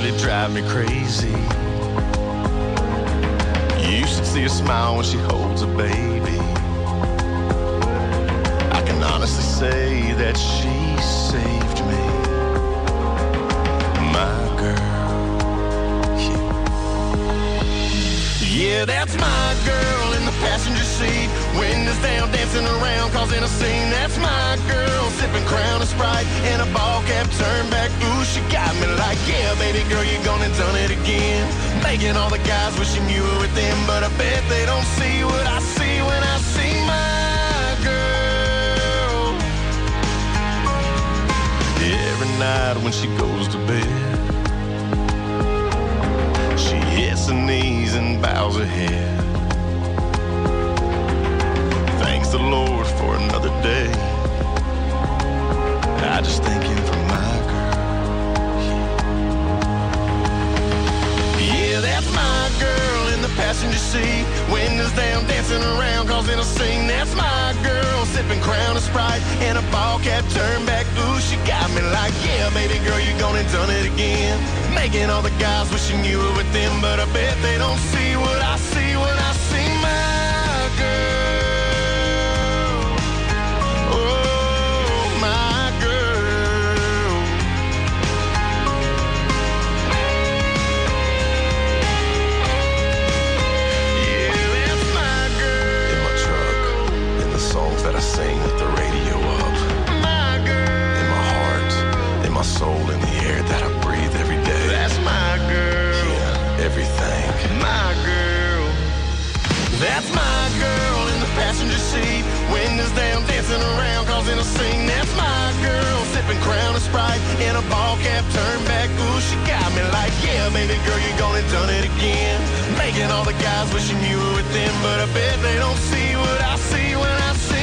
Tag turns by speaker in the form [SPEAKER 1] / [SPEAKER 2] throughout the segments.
[SPEAKER 1] really drive me crazy. You should see her smile when she holds a baby. I can honestly say that she saved me. My girl. Yeah, that's my girl in the passenger seat. Windows down, dancing around, causing a scene. That's my girl, sipping Crown and Sprite and a ball cap turned back. Ooh, she got me like, yeah, baby girl, you gone and done it again. Making all the guys wishing you were with them, but I bet they don't see what I see when I see my girl. Every night when she goes to bed, she hits her knees and bows her head. Thanks the Lord for another day. I just thank him for my girl. Yeah, that's my girl in the passenger seat. Windows down, dancing around, causing a scene. That's my girl, sipping Crown and Sprite and a ball cap turned back. Ooh, she got me like, yeah, baby girl, you gone and done it again. Making all the guys wishing you were with them, but I bet they don't see what I see when I see my girl. That I sing with the radio up. My girl. In my heart, in my soul, in the air that I breathe every day. That's my girl. Yeah, everything. My girl. That's my girl in the passenger seat. Windows down, dancing around, causing a scene. That's my girl, sipping Crown and Sprite in a ball cap turned back. Ooh, she got me like, yeah, baby girl, you gone and done it again. Making all the guys wishing you were with them, but I bet they don't see what I see when I see.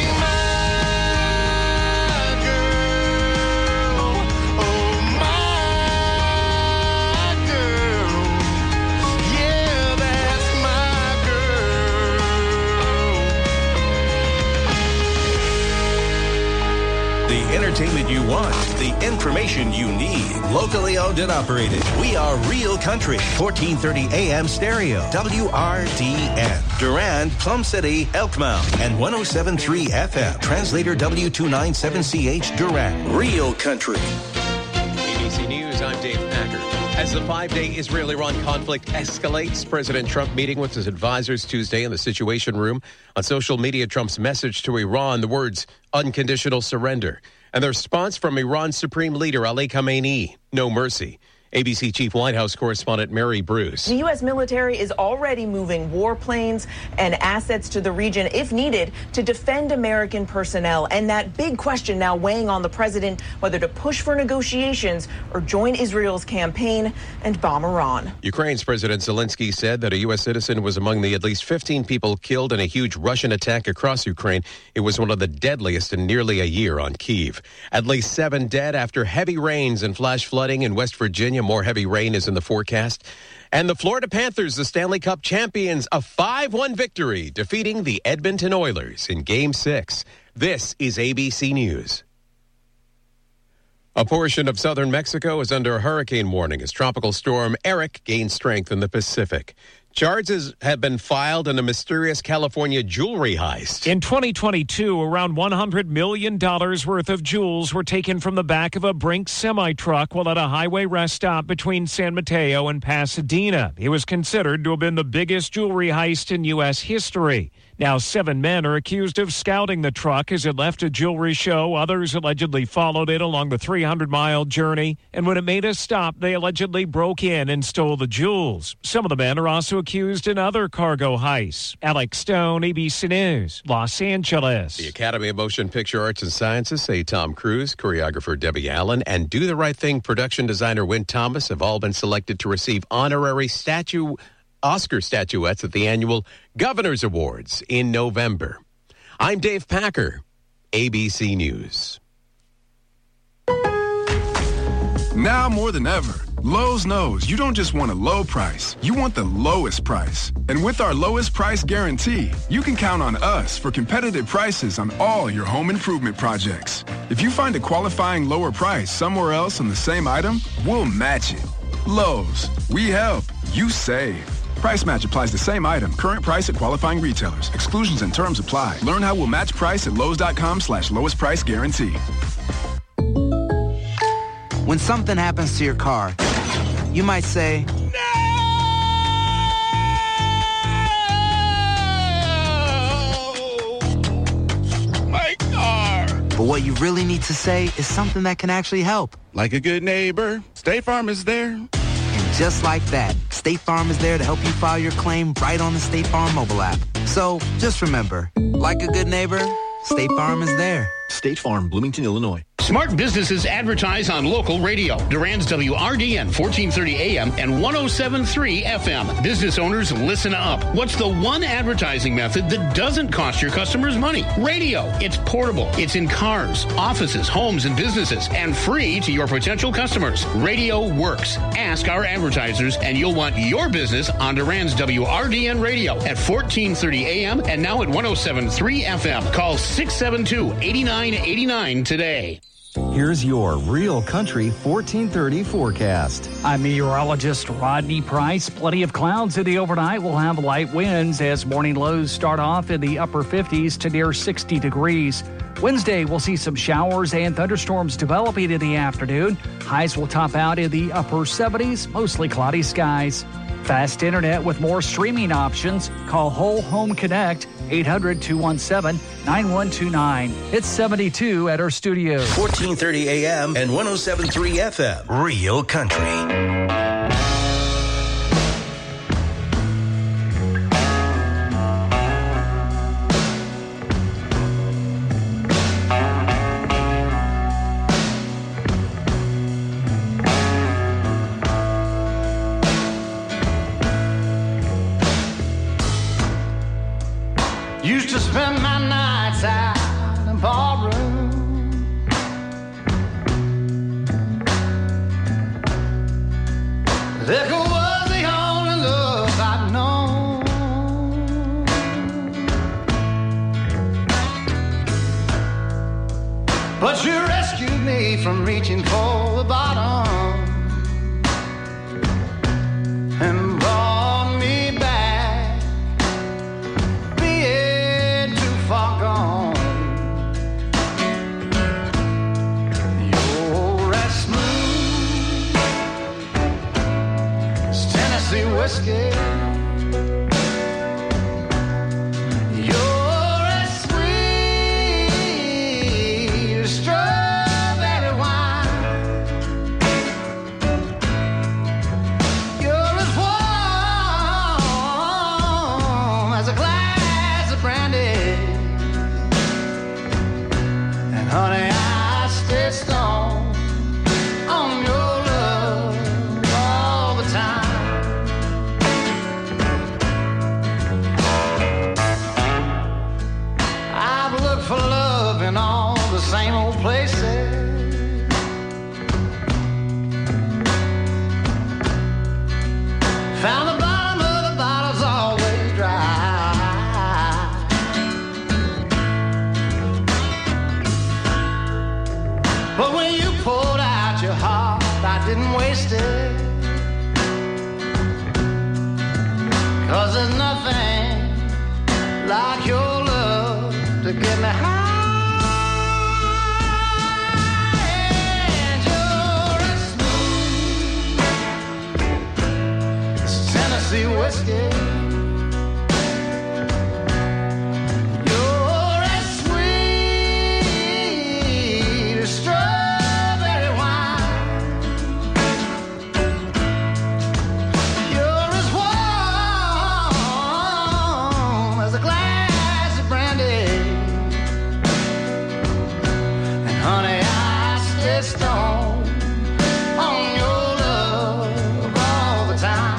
[SPEAKER 2] The entertainment you want, the information you need. Locally owned and operated. We are Real Country. 1430 AM stereo. WRDN. Durand, Plum City, Elkmount. And 107.3 FM. Translator W297CH Durand. Real Country.
[SPEAKER 3] ABC News, I'm Dave Packer. As the 5-day Israel-Iran conflict escalates, President Trump meeting with his advisors Tuesday in the Situation Room. On social media, Trump's message to Iran, the words, unconditional surrender. And the response from Iran's Supreme Leader Ali Khamenei, no mercy. ABC Chief White House correspondent Mary Bruce.
[SPEAKER 4] The U.S. military is already moving warplanes and assets to the region, if needed, to defend American personnel. And that big question now weighing on the president, whether to push for negotiations or join Israel's campaign and bomb Iran.
[SPEAKER 3] Ukraine's President Zelensky said that a U.S. citizen was among the at least 15 people killed in a huge Russian attack across Ukraine. It was one of the deadliest in nearly a year on Kyiv. At least 7 dead after heavy rains and flash flooding in West Virginia. More heavy rain is in the forecast. And the Florida Panthers, the Stanley Cup champions, a 5-1 victory, defeating the Edmonton Oilers in Game 6. This is ABC News. A portion of southern Mexico is under a hurricane warning as Tropical Storm Eric gains strength in the Pacific. Charges have been filed in a mysterious California jewelry heist.
[SPEAKER 5] In 2022, around $100 million worth of jewels were taken from the back of a Brinks semi-truck while at a highway rest stop between San Mateo and Pasadena. It was considered to have been the biggest jewelry heist in U.S. history. Now, 7 men are accused of scouting the truck as it left a jewelry show. Others allegedly followed it along the 300-mile journey. And when it made a stop, they allegedly broke in and stole the jewels. Some of the men are also accused in other cargo heists. Alex Stone, ABC News, Los Angeles.
[SPEAKER 3] The Academy of Motion Picture Arts and Sciences say Tom Cruise, choreographer Debbie Allen, and Do the Right Thing production designer Wynn Thomas have all been selected to receive honorary Oscar statuettes at the annual Governor's Awards in November. I'm Dave Packer, ABC News.
[SPEAKER 6] Now more than ever, Lowe's knows you don't just want a low price, you want the lowest price. And with our lowest price guarantee, you can count on us for competitive prices on all your home improvement projects. If you find a qualifying lower price somewhere else on the same item, we'll match it. Lowe's, we help, you save. Price match applies the same item. Current price at qualifying retailers. Exclusions and terms apply. Learn how we'll match price at Lowe's.com/lowest price guarantee.
[SPEAKER 7] When something happens to your car, you might say, but what you really need to say is something that can actually help.
[SPEAKER 8] Like a good neighbor, State Farm is there.
[SPEAKER 7] And just like that, State Farm is there to help you file your claim right on the State Farm mobile app. So just remember, like a good neighbor, State Farm is there.
[SPEAKER 9] State Farm, Bloomington, Illinois.
[SPEAKER 10] Smart businesses advertise on local radio. Durand's WRDN 1430 AM and 107.3 FM. Business owners, listen up. What's the one advertising method that doesn't cost your customers money? Radio. It's portable. It's in cars, offices, homes, and businesses, and free to your potential customers. Radio works. Ask our advertisers, and you'll want your business on Durand's WRDN radio at 1430 AM and now at 107.3 FM. Call 672-8989 today.
[SPEAKER 11] Here's your Real Country 1430 forecast.
[SPEAKER 12] I'm meteorologist Rodney Price. Plenty of clouds in the overnight. We'll have light winds as morning lows start off in the upper 50s to near 60 degrees. Wednesday, we'll see some showers and thunderstorms developing in the afternoon. Highs will top out in the upper 70s, mostly cloudy skies. Fast internet with more streaming options. Call Whole Home Connect, 800-217-9129. It's 72 at our studio.
[SPEAKER 2] 1430 AM and 107.3 FM. Real Country.
[SPEAKER 13] Used to spend my nights out in ballroom. Liquor was the only love I'd known. But you rescued me from reaching for the bottom and brought me back, being too far gone. You're as smooth as Tennessee whiskey. You're as sweet as strawberry wine. You're as warm as a glass of brandy. And honey, I stay stoned on your love all the time. I've looked for love in all the same old places. Found the bottom of the bottle's always dry. But when you poured out your heart, I didn't waste it. 'Cause there's nothing like your love to get me high. And you're as smooth as Tennessee whiskey. You're as sweet as strawberry wine. You're as warm as a glass of brandy. And honey, I stay stoned on your love all the time.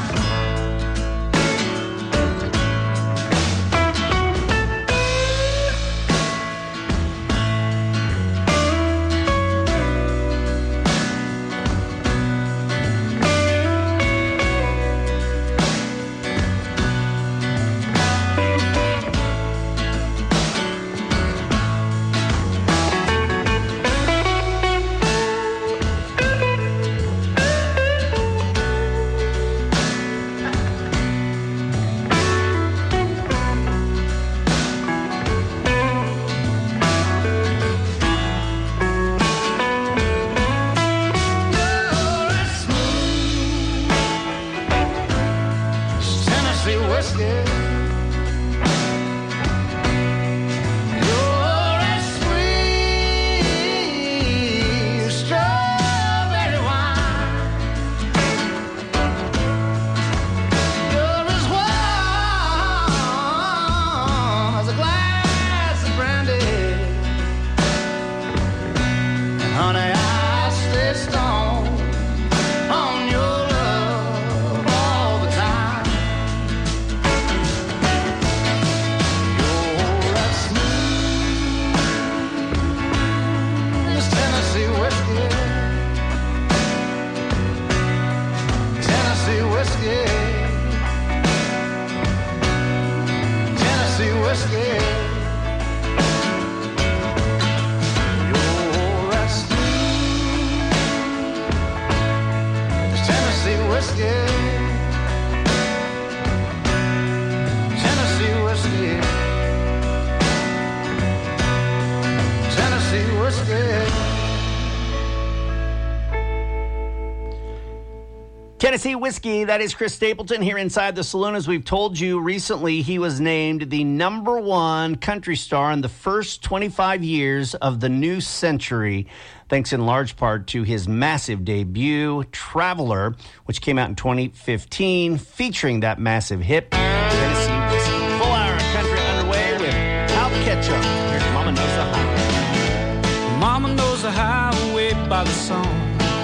[SPEAKER 14] Tennessee Whiskey, that is Chris Stapleton here inside the saloon. As we've told you recently, he was named the #1 country star in the first 25 years of the new century, thanks in large part to his massive debut, Traveler, which came out in 2015, featuring that massive hit, Tennessee Whiskey. Full hour of country underway with Al Ketchum. Here's Mama Knows the Highway.
[SPEAKER 15] Mama knows the highway by the song.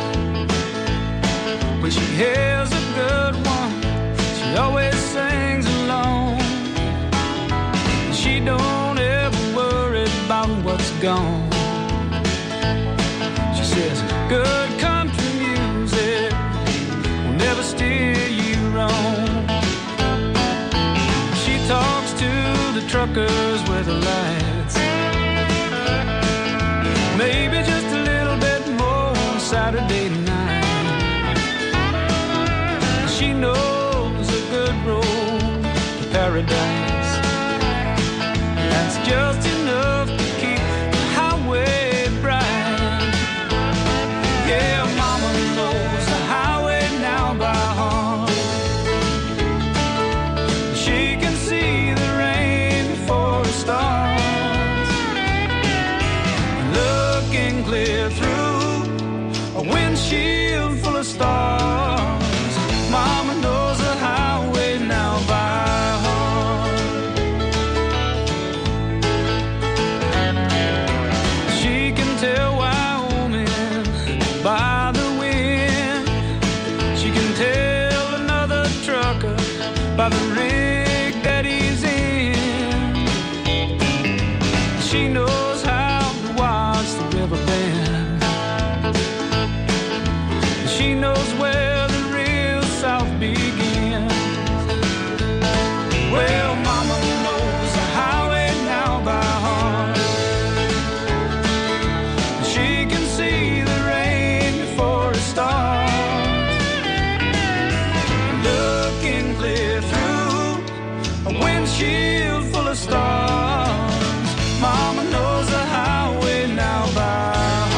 [SPEAKER 15] When she hears a good one, she always sings along. She don't ever worry about what's gone. She says, good country music will never steer you wrong. She talks to the truckers with the lights. Maybe just a little bit more on Saturday night. She knows a good road to paradise. That's just enough to keep the highway bright. Yeah, Mama knows the highway now by heart. She can see the rain before it starts. Looking clear through a windshield full of stars. Mama knows the highway now by heart. She can tell Wyoming by the wind. She can tell another trucker by the rig that he's in. She knows how to watch the river bend. She knows where South begins. Well, Mama knows the highway now by heart. She can see the rain before it starts. Looking clear through a windshield full of stars. Mama knows the highway now by heart.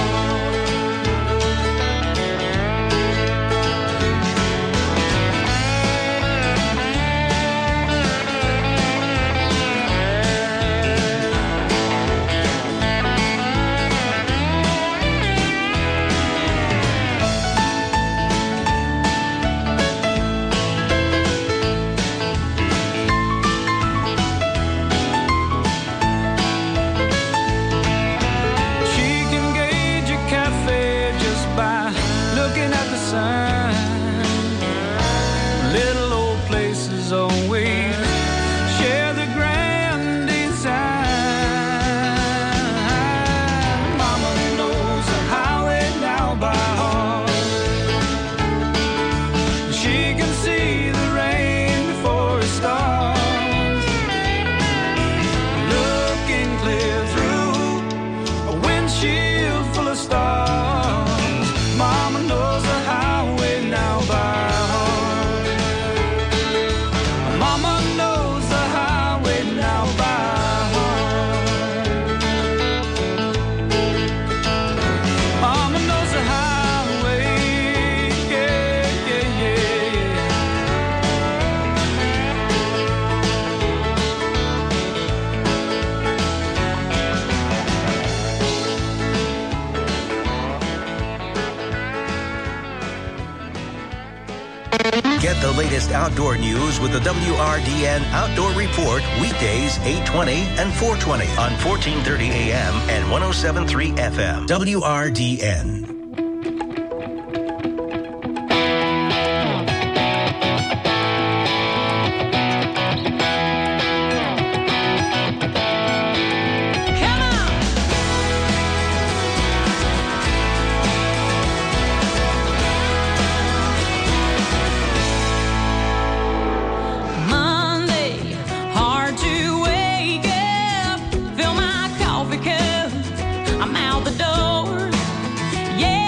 [SPEAKER 15] Little old places always share the grand design. Mama knows the highway now by heart. She can see the rain before it starts. Looking clear through a windshield full of stars. Mama knows the highway now by heart. Mama knows the highway now by heart. Mama knows the highway, yeah, yeah, yeah.
[SPEAKER 2] Get the latest outdoor news with the WRDN Outdoor Report weekdays 8:20 and 4:20 on 1430 AM and 107.3 FM. WRDN.
[SPEAKER 16] I'm out the door. Yeah.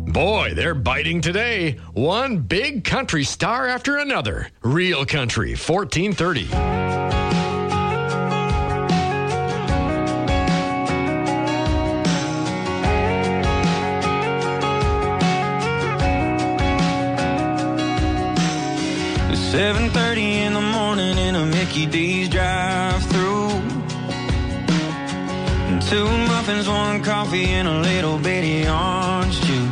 [SPEAKER 16] Boy, they're biting today. One big country star after another. Real Country, 1430.
[SPEAKER 15] It's 7:30 in the morning in a Mickey D's drive-thru. 2 muffins, 1 coffee, and a little bitty orange juice.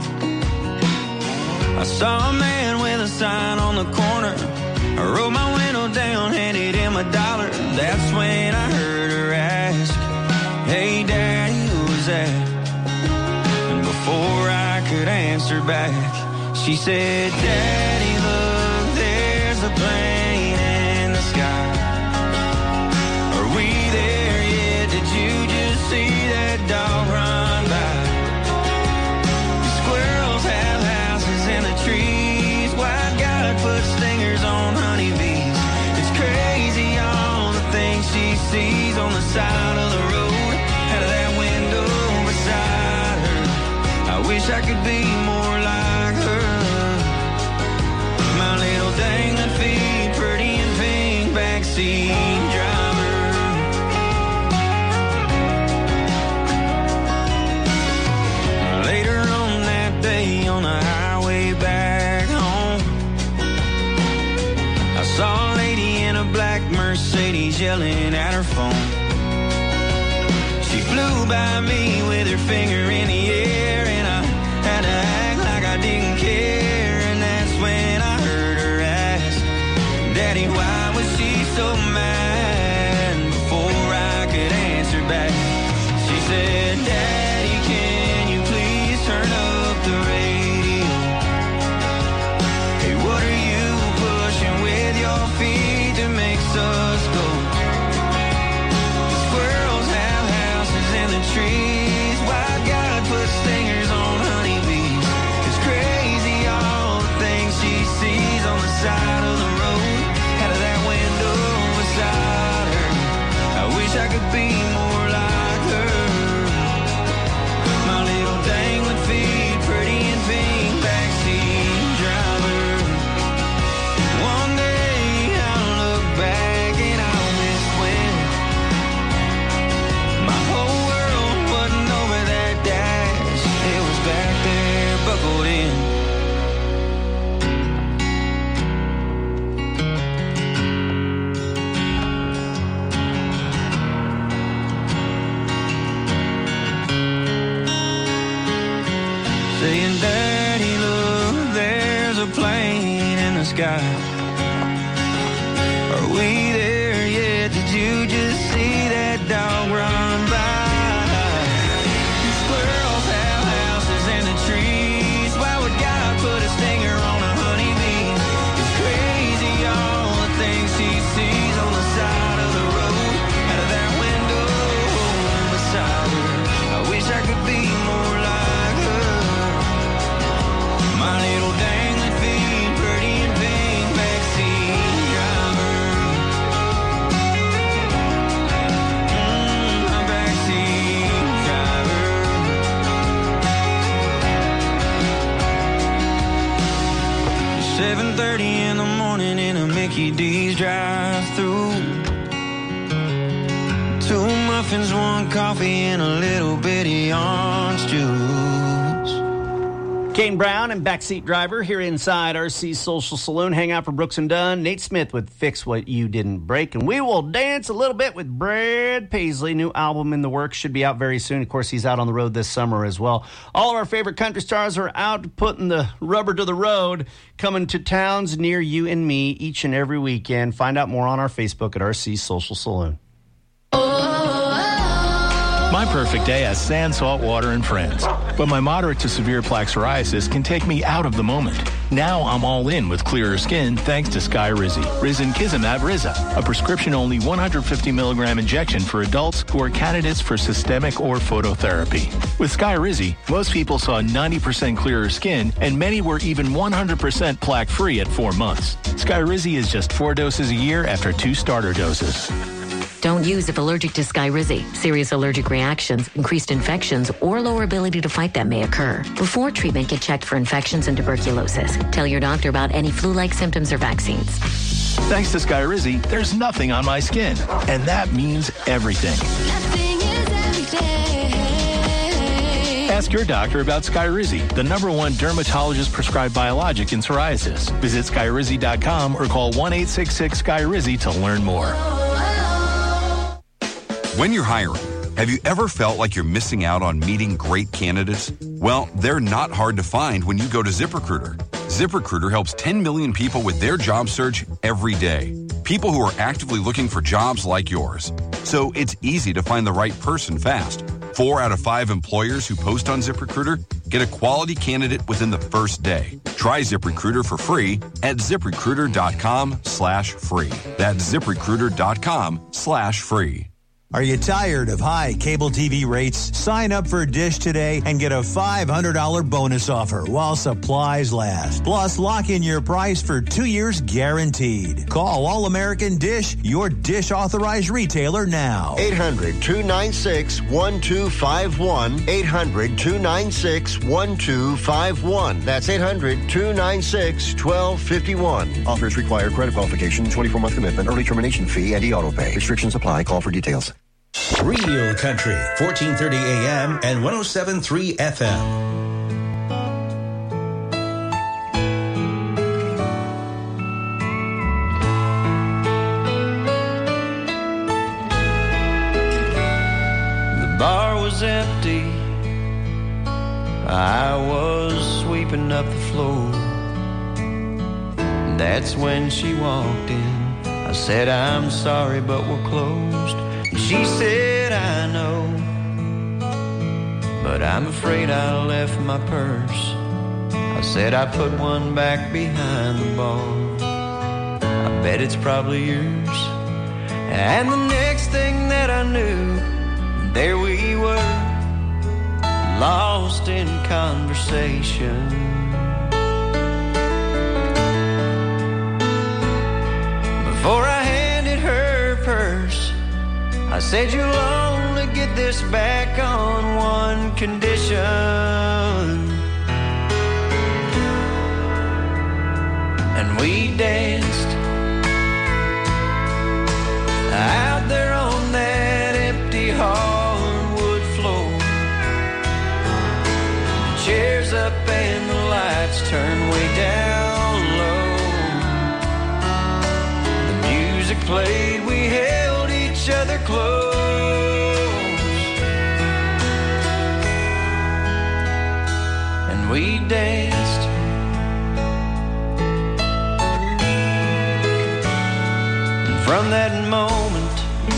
[SPEAKER 15] I saw a man with a sign on the corner. I rolled my window down, handed him $1. That's when I heard her ask, "Hey, Daddy, who was that?" And before I could answer back, she said, "Daddy, look, there's a plane in the sky. Are we there yet? Did you just see that dog run by? The squirrels have houses in the trees. White God put stingers on honeybees. It's crazy all the things she sees on the side of the road, out of that window beside her. I wish I could be more like her. My little dangling feet, pretty and pink, backseat driver." Later on that day on the highway back home, I saw a lady in a black Mercedes yelling at her phone. She flew by me with her finger in the air, and I had to act like I didn't care. And that's when I heard her ask, "Daddy, why was she so mad?" And before I could answer back, she said, "Daddy, can you please turn up the radio? Hey, what are you pushing with your feet that makes us go? The squirrels have houses in the trees. Why God put stingers on honeybees? It's crazy all the things she sees on the side of the road, out of that window beside her. I wish I could be more like her. My little dangling feet, pretty and pink, backseat driver. One day I'll look back and I'll miss when my whole world wasn't over that dash. It was back there, buckled in." Saying, "Daddy, look, there's a plane in the sky. Are we there yet? Did you just see that dog run by? The squirrels have houses in the trees. Why would God put a stinger on a honeybee? It's crazy all the things she sees on the side of the road, out of that window beside her. I wish I could be more like her. My little dangling feet, pretty and pink, backseat driver. My backseat driver. 7:30 in the morning in a Mickey D's drive-thru. 2 muffins, 1 coffee, and a little bitty orange juice.
[SPEAKER 14] Kane Brown and Backseat Driver here inside RC Social Saloon. Hang out for Brooks and Dunn. Nate Smith with Fix What You Didn't Break. And we will dance a little bit with Brad Paisley. New album in the works. Should be out very soon. Of course, he's out on the road this summer as well. All of our favorite country stars are out putting the rubber to the road, coming to towns near you and me each and every weekend. Find out more on our Facebook at RC Social Saloon.
[SPEAKER 17] My perfect day has sand, salt water, and friends. But my moderate to severe plaque psoriasis can take me out of the moment. Now I'm all in with clearer skin thanks to Skyrizi. Risankizumab Riza, a prescription-only 150 milligram injection for adults who are candidates for systemic or phototherapy. With Skyrizi, most people saw 90% clearer skin, and many were even 100% plaque-free at 4 months. Skyrizi is just 4 doses a year after 2 starter doses.
[SPEAKER 18] Don't use if allergic to Skyrizi. Serious allergic reactions, increased infections, or lower ability to fight them may occur. Before treatment, get checked for infections and tuberculosis. Tell your doctor about any flu-like symptoms or vaccines.
[SPEAKER 17] Thanks to Skyrizi, there's nothing on my skin. And that means everything. Ask your doctor about Skyrizi, the #1 dermatologist-prescribed biologic in psoriasis. Visit Skyrizi.com or call 1-866-SKYRIZI to learn more.
[SPEAKER 19] When you're hiring, have you ever felt like you're missing out on meeting great candidates? Well, they're not hard to find when you go to ZipRecruiter. ZipRecruiter helps 10 million people with their job search every day. People who are actively looking for jobs like yours. So it's easy to find the right person fast. 4 out of 5 employers who post on ZipRecruiter get a quality candidate within the first day. Try ZipRecruiter for free at ZipRecruiter.com/free. That's ZipRecruiter.com/free.
[SPEAKER 20] Are you tired of high cable TV rates? Sign up for Dish today and get a $500 bonus offer while supplies last. Plus, lock in your price for 2 years guaranteed. Call All American Dish, your Dish authorized retailer now.
[SPEAKER 21] 800-296-1251. 800-296-1251. That's 800-296-1251.
[SPEAKER 22] Offers require credit qualification, 24-month commitment, early termination fee, and e-auto pay. Restrictions apply. Call for details.
[SPEAKER 2] Real Country, 1430 AM and 107.3 FM.
[SPEAKER 15] The bar was empty. I was sweeping up the floor. That's when she walked in. I said, I'm sorry, but we're closed. She said, I know, but I'm afraid I left my purse. I said, I put one back behind the bar. I bet it's probably yours. And the next thing that I knew, there we were, lost in conversation. Before I handed her purse, I said, you'll only get this back on one condition. And we danced out there on that empty hardwood floor. The chairs up and the lights turned way down low. The music played, we held each other close, and we danced. And from that moment,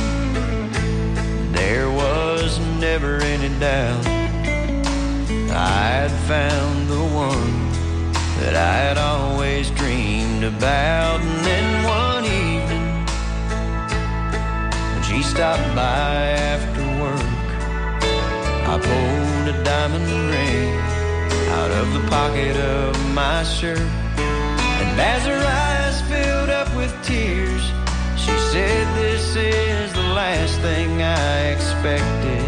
[SPEAKER 15] there was never any doubt I'd found the one that I had always dreamed about. And then one evening, she stopped by after work. I pulled a diamond ring out of the pocket of my shirt. And as her eyes filled up with tears, she said, this is the last thing I expected.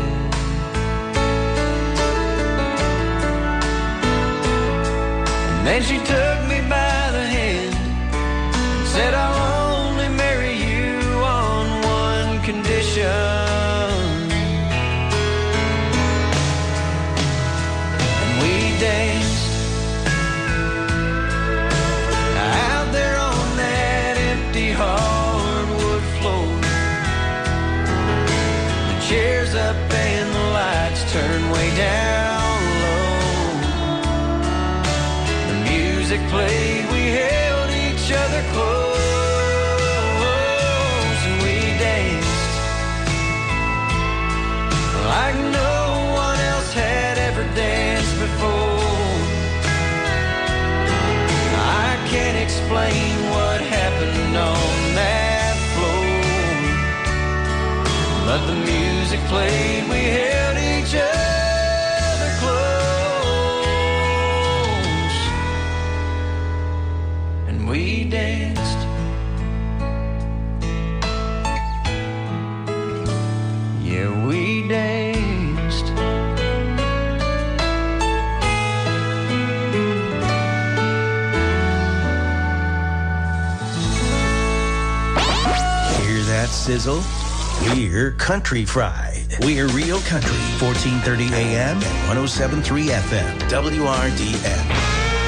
[SPEAKER 15] And then she took me by the hand and said, I'll only marry you on one condition. And we danced out there on that empty hardwood floor. The chairs up and the lights turned way down low. The music played, we held each other close. Like no one else had ever danced before. I can't explain what happened on that floor, but the music played, we held each other close, and we danced.
[SPEAKER 2] sizzle. We're Country Fried. We're Real Country, 1430 AM and 107.3 FM, WRDN.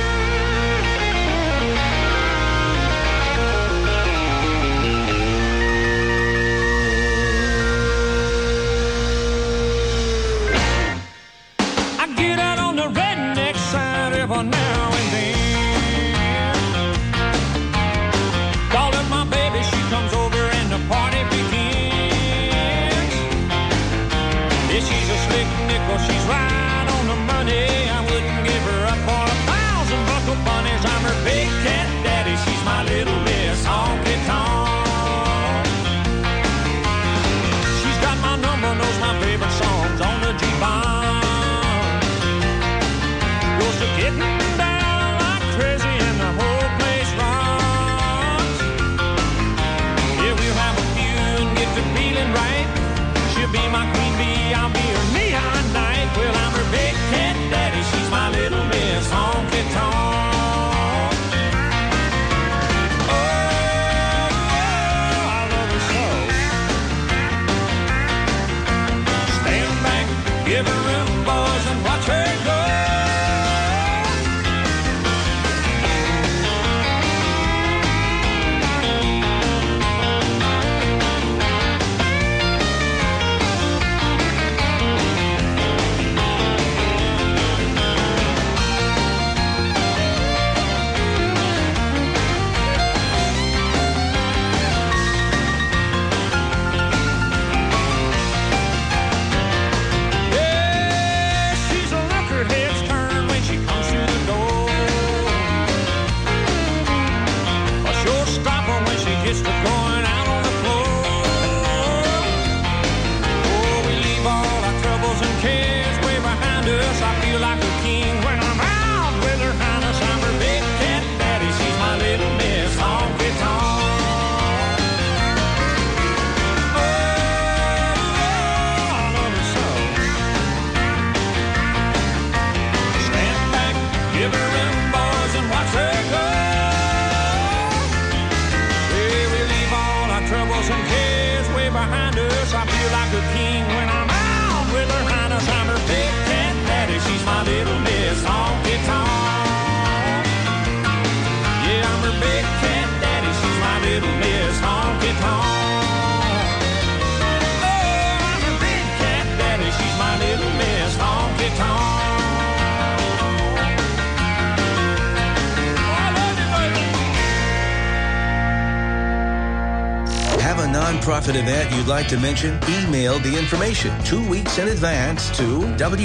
[SPEAKER 2] Nonprofit event you'd like to mention? Email the information 2 weeks in advance to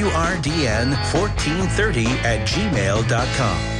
[SPEAKER 2] WRDN1430@gmail.com.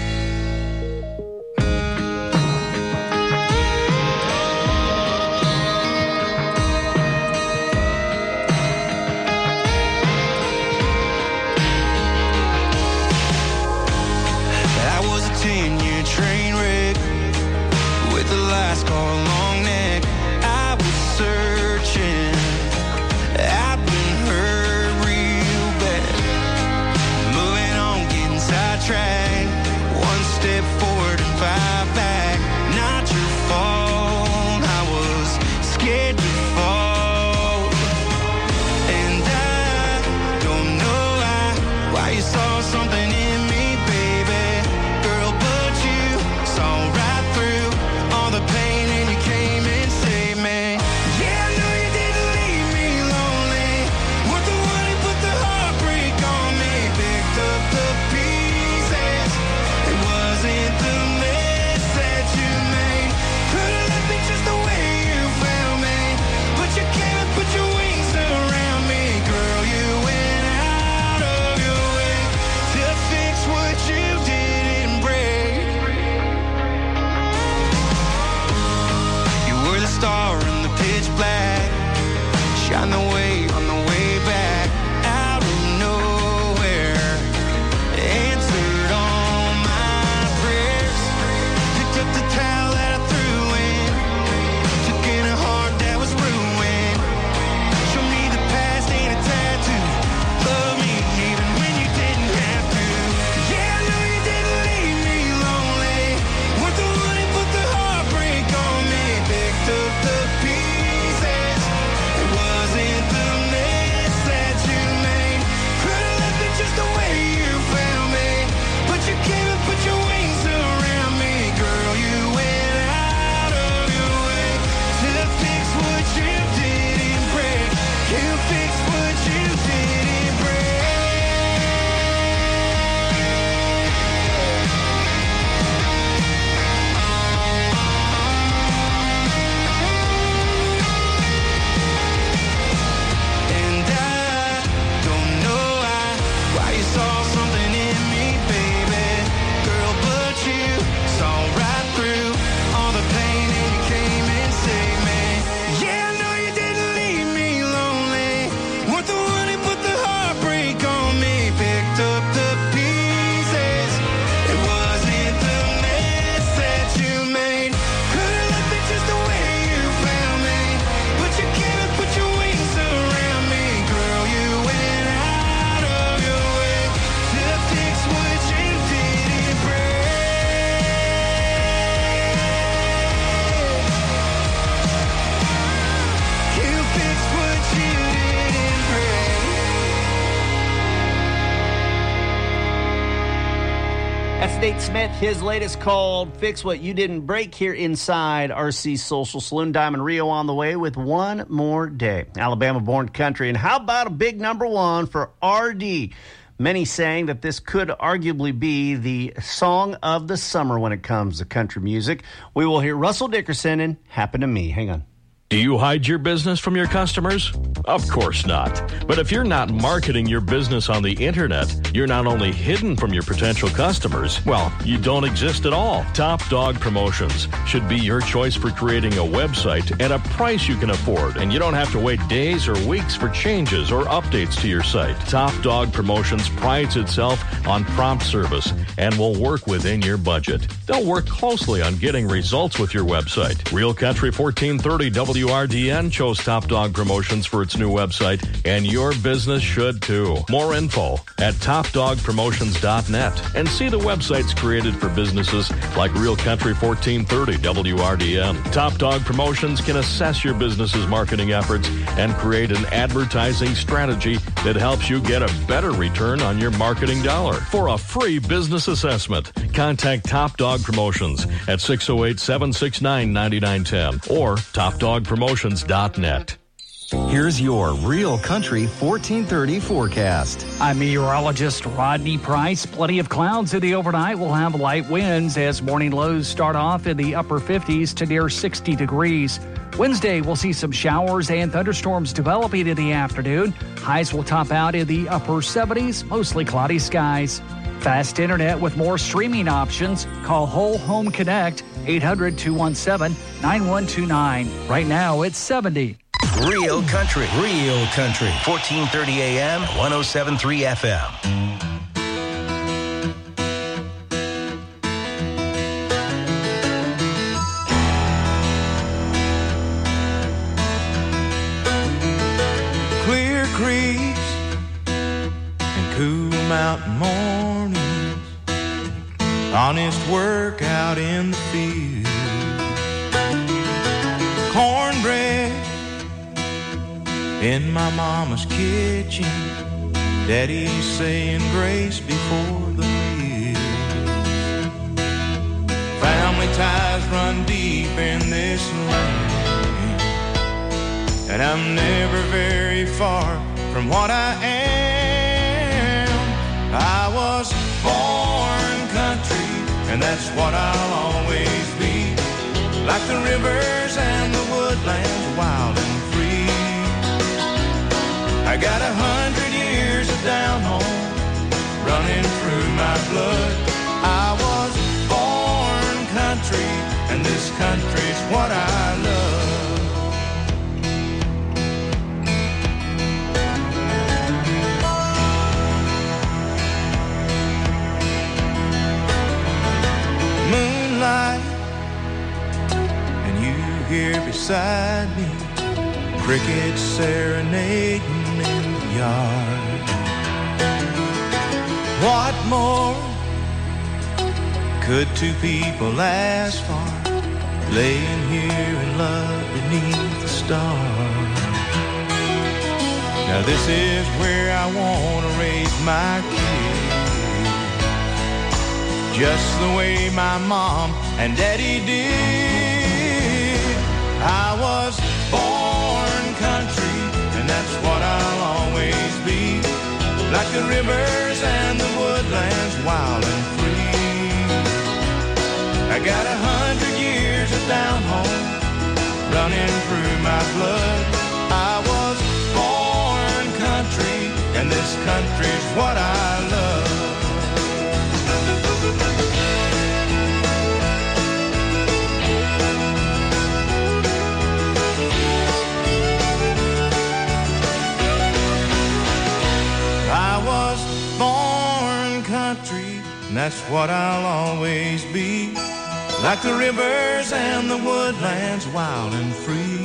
[SPEAKER 14] That's Nate Smith, his latest called Fix What You Didn't Break here inside RC Social Saloon. Diamond Rio on the way with one more day. Alabama-born country. And how about a big number one for RD? Many saying that this could arguably be the song of the summer when it comes to country music. We will hear Russell Dickerson and Happen to Me. Hang on.
[SPEAKER 1] Do you hide your business from your customers? Of course not. But if you're not marketing your business on the internet, you're not only hidden from your potential customers, well, you don't exist at all. Top Dog Promotions should be your choice for creating a website at a price you can afford, and you don't have to wait days or weeks for changes or updates to your site. Top Dog Promotions prides itself on prompt service and will work within your budget. They'll work closely on getting results with your website. Real Country 1430 WRDN chose Top Dog Promotions for its new website, and your business should too. More info at topdogpromotions.net, and see the websites created for businesses like Real Country 1430 WRDN. Top Dog Promotions can assess your business's marketing efforts and create an advertising strategy that helps you get a better return on your marketing dollar. For a free business assessment, contact Top Dog Promotions at 608-769-9910 or topdogpromotions.net.
[SPEAKER 11] Here's your Real Country 1430 forecast.
[SPEAKER 12] I'm meteorologist Rodney Price. Plenty of clouds in the overnight. We'll have light winds as morning lows start off in the upper 50s to near 60 degrees. Wednesday, we'll see some showers and thunderstorms developing in the afternoon. Highs will top out in the upper 70s, mostly cloudy skies. Fast internet with more streaming options. Call Whole Home Connect, 800-217-9129. Right now, it's 70.
[SPEAKER 2] Real Country. 1430 AM, 107.3 FM.
[SPEAKER 15] Clear creeks and cool mountain mornings, honest work out in the field, cornbread in my mama's kitchen, daddy's saying grace before the meal. Family ties run deep in this land, and I'm never very far from what I am. I was born country, and that's what I'll always be. Like the rivers and the woodlands, wild and free. I got 100 years of down home running through my blood. I was born country, and this country's what I love. Moonlight, and you here beside me, crickets serenading in the yard. What more could two people ask for, laying here in love beneath the stars? Now this is where I want to raise my kids, just the way my mom and daddy did. I was born country, and that's what I'll always be. Like the rivers and the woodlands, wild and free. I got 100 years of down home running through my blood. I was born country, and this country's what I love. And that's what I'll always be. Like the rivers and the woodlands, wild and free.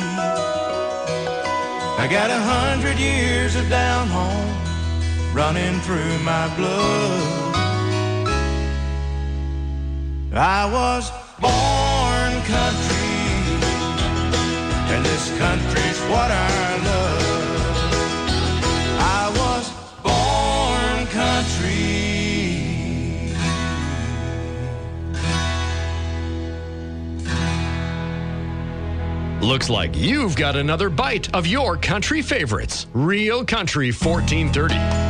[SPEAKER 15] I got 100 years of down home running through my blood. I was born country, and this country's what I love. I was born country,
[SPEAKER 16] Looks like you've got another bite of your country favorites. Real Country 1430.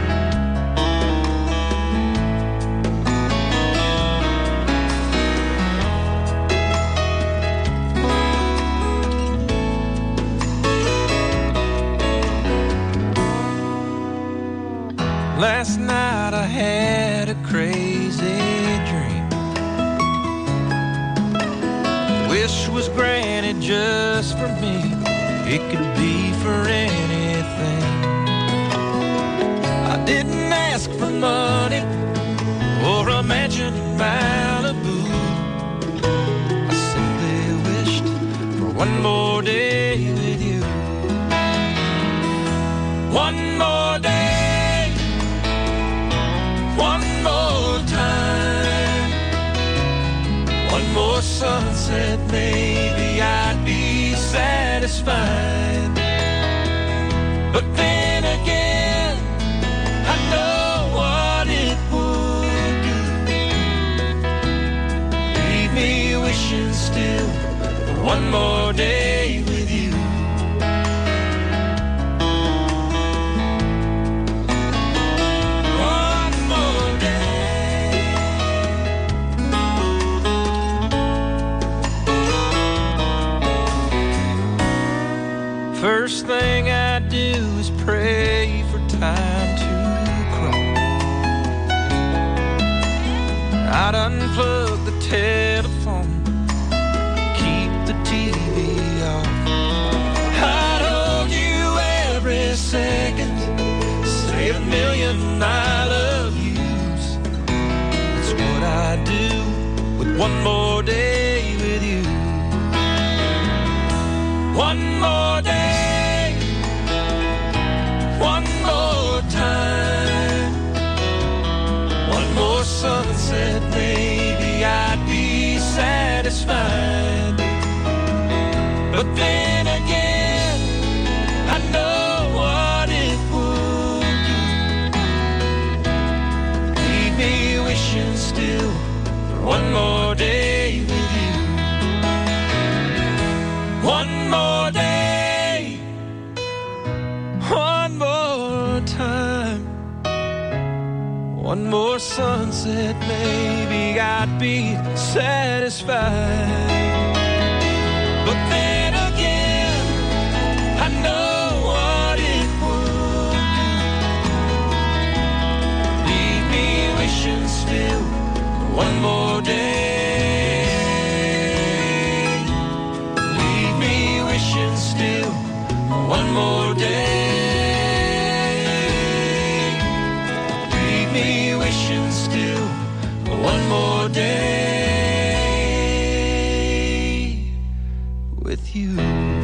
[SPEAKER 15] Last night I had a crazy dream. Wish was granted just for me. It could be for anything. I didn't ask for money or a mansion in Malibu. I simply wished for one more day with you. One more day. One more time, one more sunset, maybe I'd be satisfied. But then again, I know what it would do. Leave me wishing still for one more day with you. First thing I do is pray for time to crawl. I'd unplug the telephone, keep the TV off. I'd hold you every second, say a million I love yous. That's what I do with one more day with you. One more day, one more time, one more sunset, maybe I'd be satisfied. But then again, I know what it would do. Leave me wishing still for one more day with you. One more day, one more time, one more sunset, maybe I'd be satisfied. But then again, I know what it would do. Leave me wishing still for one more day. Still one more day. Leave me wishing still one more day with you.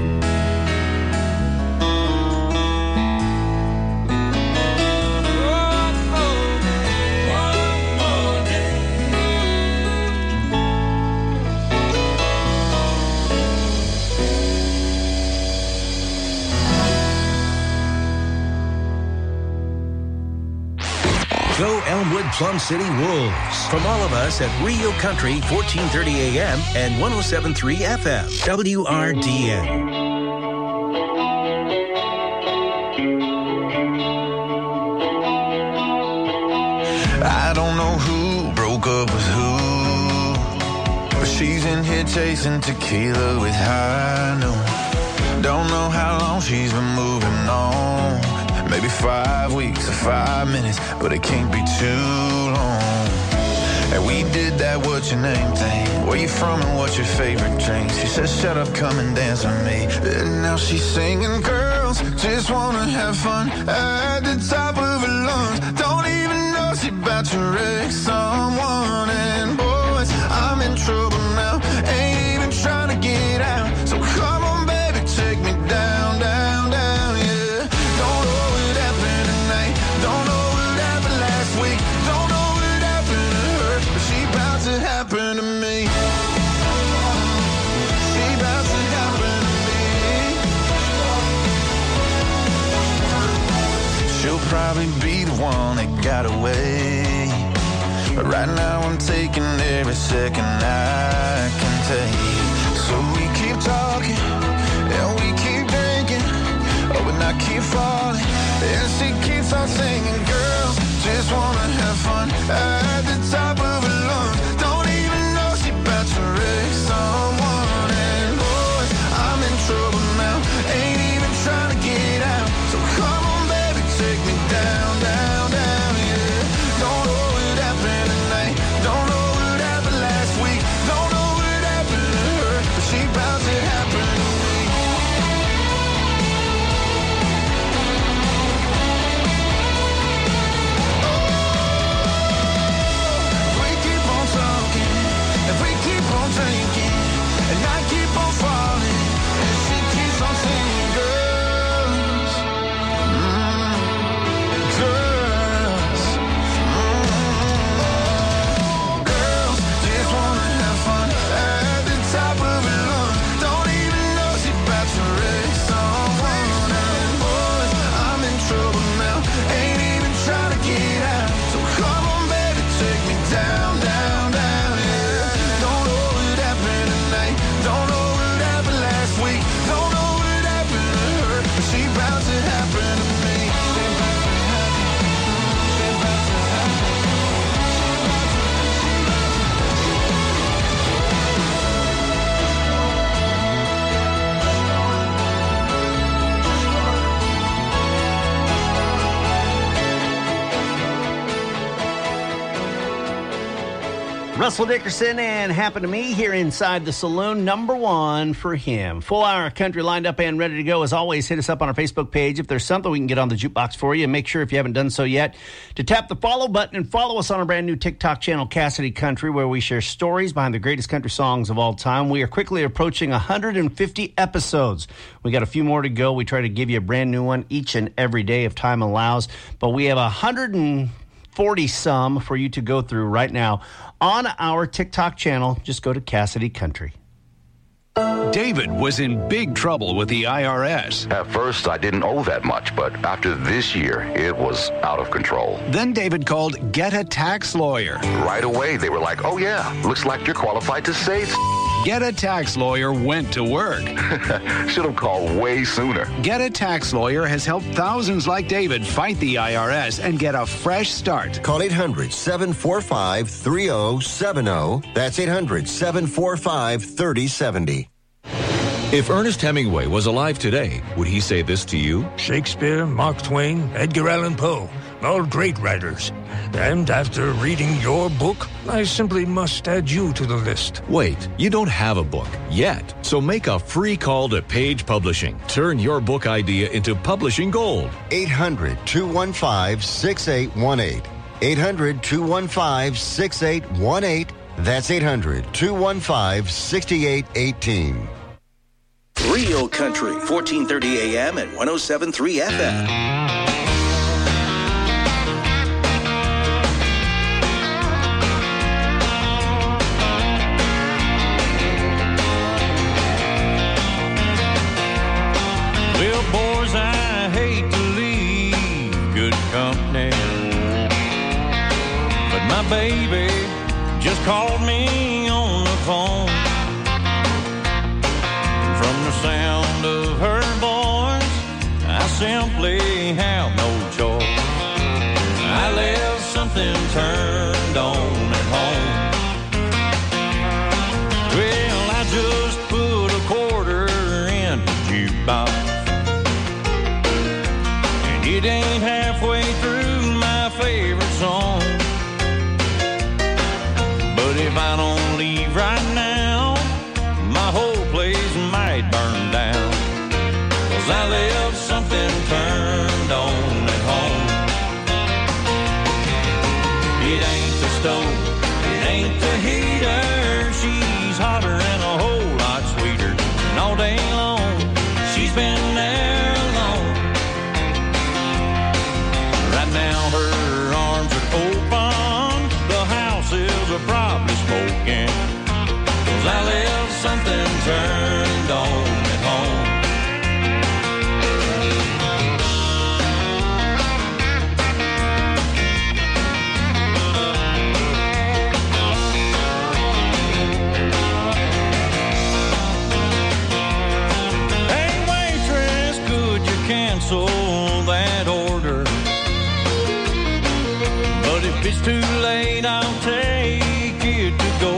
[SPEAKER 2] Go Elmwood Plum City Wolves. From all of us at Real Country 1430 AM and 107.3 FM. WRDN.
[SPEAKER 15] I don't know who broke up with who, but she's in here chasing tequila with high noon. Don't know how long she's been moving on. Maybe 5 weeks or 5 minutes, but it can't be too long. And we did that what's your name thing. Where you from and what's your favorite drink? She said shut up, come and dance with me. And now she's singing, girls just wanna have fun at the top of her lungs. Don't even know she about to wreck someone. And boys, I'm in trouble now, ain't even trying to get out. So come on baby, take me down, down, down, yeah. Don't know what happened tonight, don't know what happened last week, don't know what happened to her, but she about to happen to me. She about to happen to me. She'll probably be the one that got away, but right now I'm taking every second I can take. So we keep talking
[SPEAKER 4] And we keep drinking, and I keep falling. And she keeps on singing, girls just wanna have fun at the top of her lungs. Don't even know she about to wreck someone. And boys, I'm in trouble now, ain't even trying to get out. So come on, baby, take me down, down, down, yeah. Don't know what happened tonight, don't know what happened last week, don't know what happened to her, but she bound to happen to me. Drinking, and I keep on falling, and she keeps on singing, girls, girls, girls just wanna have fun at the top of her lungs. Don't even know she about to wreck someone. And boys, I'm in trouble now, ain't even trying to get out. So come on, baby, take me down, down, down, yeah. Don't know what happened last week, don't know what happened to her, but she bound to happen to me.
[SPEAKER 14] Russell Dickerson and Happen to Me here inside the saloon. Number one for him. Full hour of country lined up and ready to go. As always, hit us up on our Facebook page if there's something we can get on the jukebox for you. And make sure, if you haven't done so yet, to tap the follow button and follow us on our brand new TikTok channel, Cassidy Country, where we share stories behind the greatest country songs of all time. We are quickly approaching 150 episodes. We got a few more to go. We try to give you a brand new one each and every day if time allows. But we have 140 some for you to go through right now on our TikTok channel. Just go to Cassidy Country.
[SPEAKER 5] David was in big trouble with the IRS.
[SPEAKER 23] At first, I didn't owe that much, but after this year, it was out of control.
[SPEAKER 5] Then David called Get a Tax Lawyer.
[SPEAKER 23] Right away, they were like, oh yeah, looks like you're qualified to say
[SPEAKER 5] Get a Tax Lawyer went to work.
[SPEAKER 23] Should have called way sooner.
[SPEAKER 5] Get a Tax Lawyer has helped thousands like David fight the IRS and get a fresh start.
[SPEAKER 21] Call 800-745-3070. That's 800-745-3070.
[SPEAKER 24] If Ernest Hemingway was alive today, would he say this to you?
[SPEAKER 25] Shakespeare, Mark Twain, Edgar Allan Poe, all great writers. And after reading your book, I simply must add you to the list.
[SPEAKER 24] Wait, you don't have a book yet. So make a free call to Page Publishing. Turn your book idea into publishing gold.
[SPEAKER 21] 800-215-6818. 800-215-6818. That's 800-215-6818.
[SPEAKER 2] Real Country, 1430 AM and 107.3 FM.
[SPEAKER 15] Well, boys, I hate to leave good company, but my baby just called me on the phone. From the sound of her voice, I simply have no choice. I left something turned on at home. Well, I just put a quarter in the jukebox, and it ain't halfway through my favorite song. But if I don't leave right now, my whole place might burn down, 'cause I left something turned on at home. It ain't the stove, it ain't the heater, she's hotter and a whole lot sweeter, and all day long she's been there alone. Right now her arms are open, the house is probably smoking, 'cause I left something turned on at home. take it to go.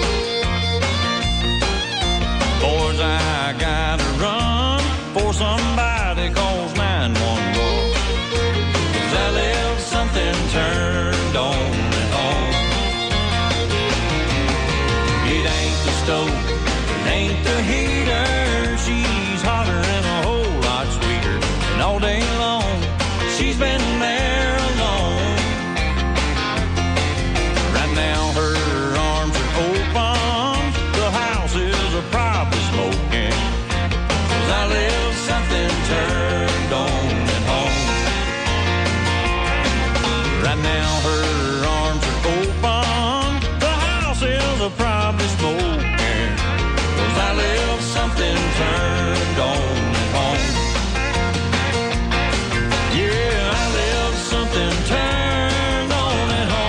[SPEAKER 15] Boys, I gotta run for somebody calls 911. 'Cause I left something turned on at home. It ain't the stove, it ain't the heater. She's hotter and a whole lot sweeter. And all day long, she's been there alone. Right now, her arms are open. The house is probably smoking. 'Cause I left something turned on at home. Right now, her arms are open. The house is probably smoking. 'Cause I left something turned on at home. Yeah, I left something turned on at home.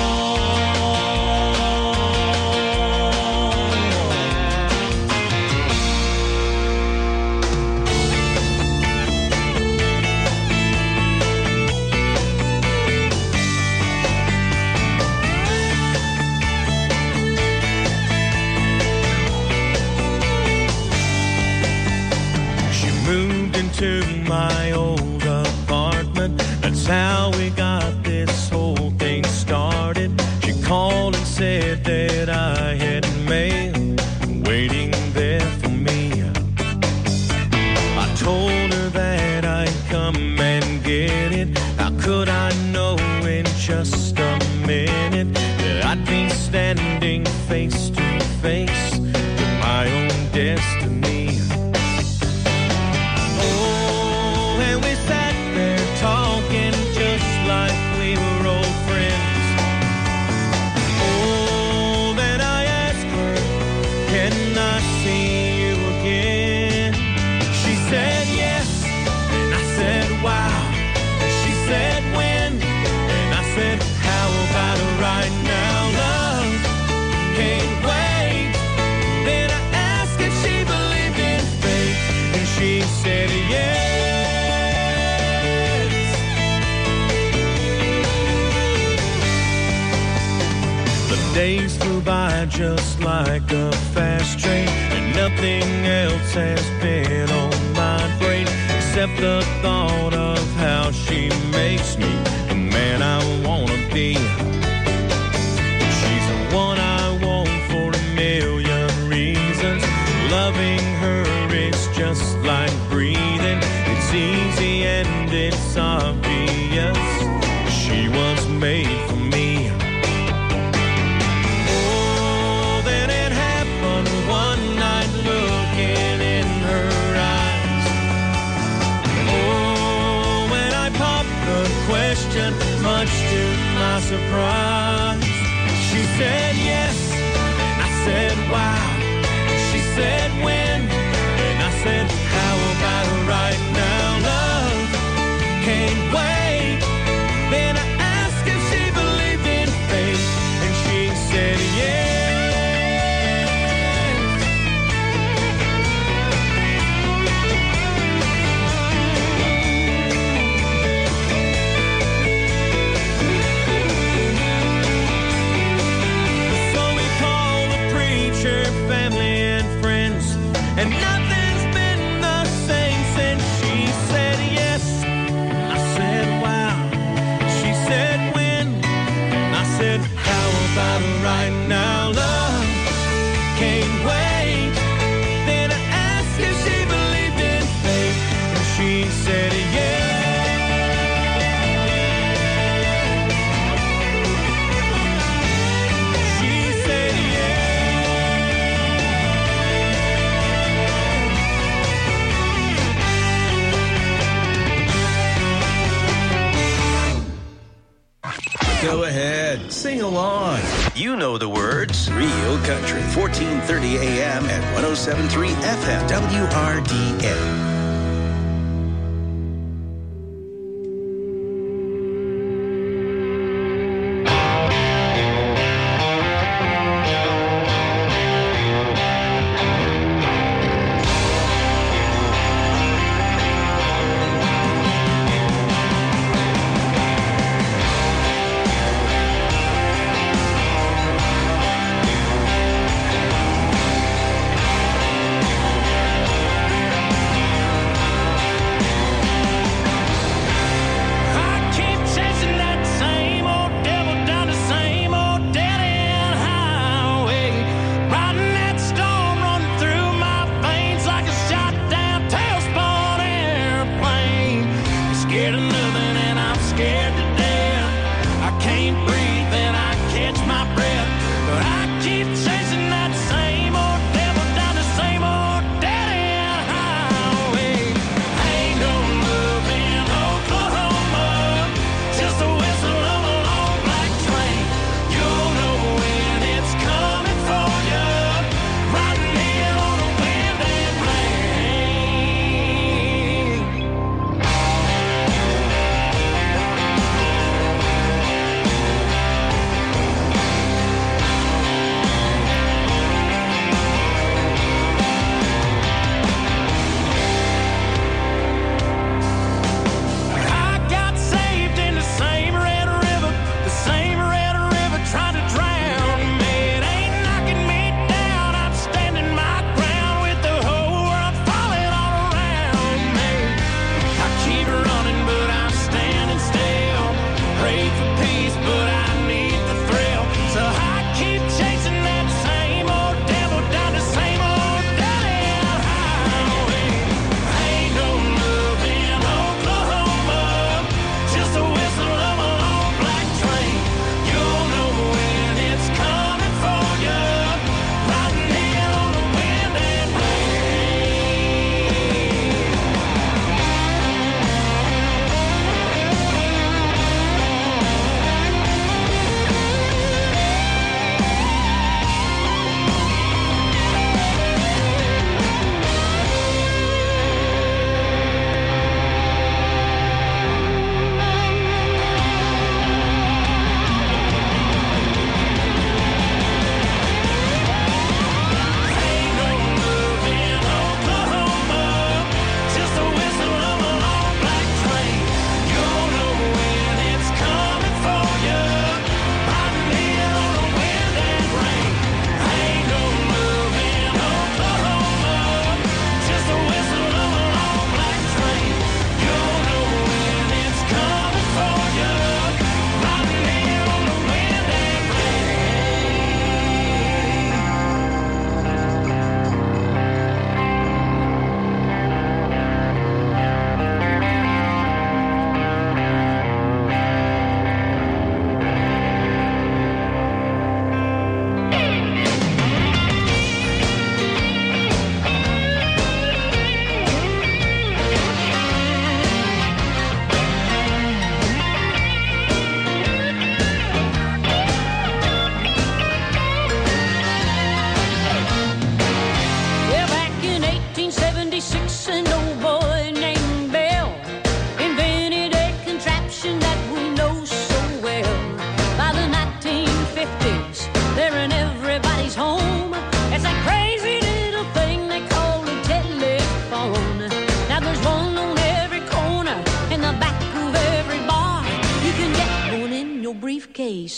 [SPEAKER 15] She moved into my old apartment. That's how we got this whole thing started. She called and said that I had mail waiting there for me. I told her that I'd come and get it. How could I know in just a minute that I'd be standing face to face with my own destiny? Oh, and we sat there talking just like we were old friends. Oh, then I asked her, can I see you again? She said yes, and I said wow. She said when, and I said how about right now, love? Can't wait. Then I asked if she believed in fate, and she said yes. The days flew by just like a fast train, and nothing else has been on my brain except the thought of how she makes me the man I wanna be. She's the one I want for a million reasons. Loving her is just like breathing. It's easy and it's obvious. She was made for me. Oh, then it happened one night looking in her eyes. Oh, when I popped the question, much to my surprise, she said yes, and I said wow. She said when, and I said how about right now, love? Can't wait. Then I asked if she believed in fate, and she said yes. So we called the preacher, family and friends, and nothing's been the same since. She said yes, I said wow. She said when, and I said how about right now, love? Can't wait. Then I asked if she believed in fate, and she said yes. She said
[SPEAKER 2] Go ahead, sing along. You know the words. Real Country, 1430 AM at 107.3 FM, WRDN.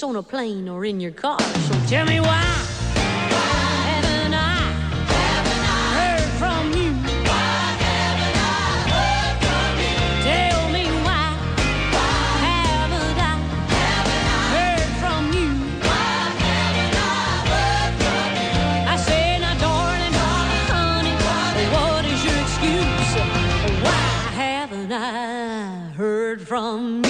[SPEAKER 3] on a plane or in your car. So tell me why haven't I heard from you? Why haven't I heard from you? Tell me why haven't I heard from you? Why haven't I heard from you? I said, now darling, honey, what is your excuse? Why haven't I heard from you?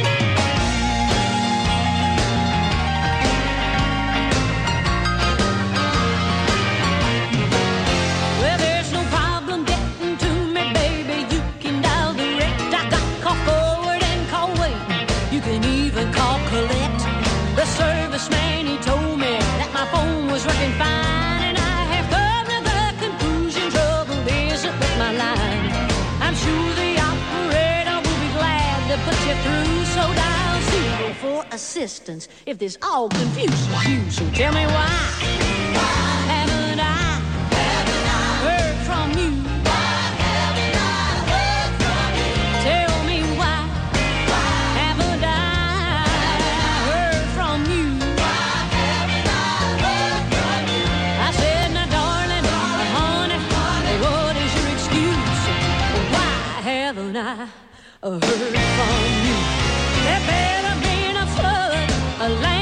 [SPEAKER 3] Well, there's no problem getting to me, baby. You can dial direct. I got call forward and call waiting. You can even call collect. The serviceman, he told me that my phone was working fine, and I have come to the conclusion trouble isn't with my line. I'm sure the operator will be glad to put you through, so dial 0 for assistance if this all confuses you. So tell me why haven't I heard from you? Why haven't I heard from you? Tell me why haven't I heard from you? Why haven't I heard from you? I said, now darling, honey, what is your excuse? Why haven't I heard from you? There better been a flood, a land